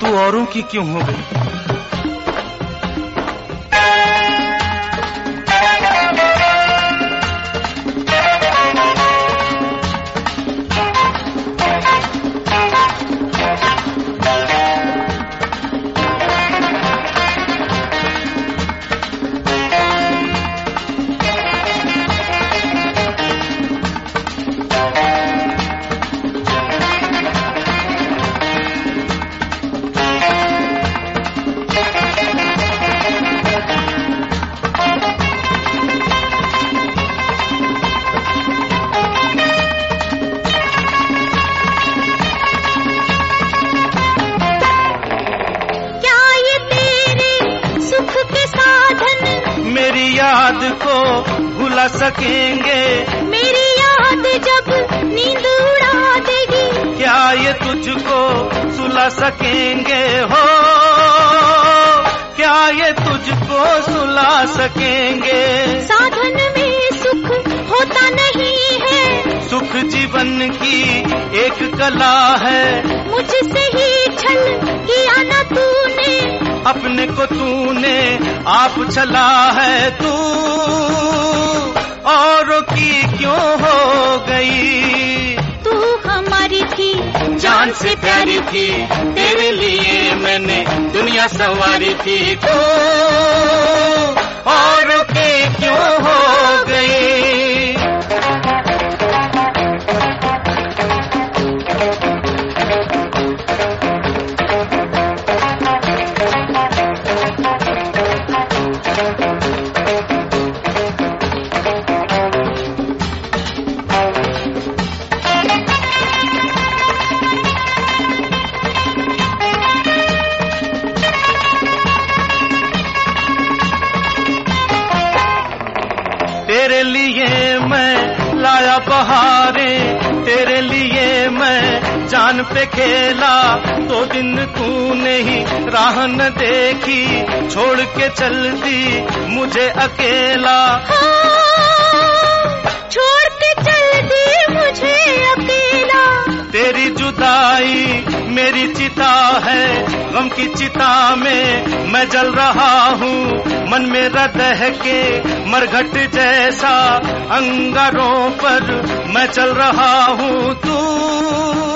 तू औरों की क्यों हो गई? मेरी याद को भुला सकेंगे? मेरी याद जब नींद उड़ा देगी, क्या ये तुझको सुला सकेंगे? हो क्या ये तुझको सुला सकेंगे? साधन में सुख होता नहीं है, सुख जीवन की एक कला है। मुझसे ही छल किया न तूने, अपने को तूने आप छला है। तू औरों की क्यों हो गई? तू हमारी थी, जान से प्यारी थी, तेरे लिए मैंने दुनिया संवारी थी। तू औरों की क्यों हो गई? तेरे लिए मैं लाया बहारें, तेरे लिए मैं जान पे खेला। तो दिन तूने ही राह न देखी, छोड़ के चल दी मुझे अकेला। छोड़ के चल दी मुझे अकेला। तेरी जुदाई मेरी चिता है, गम की चिता में मैं जल रहा हूँ। मन मेरा दह के मरघट जैसा अंगारों पर मैं चल रहा हूँ। तू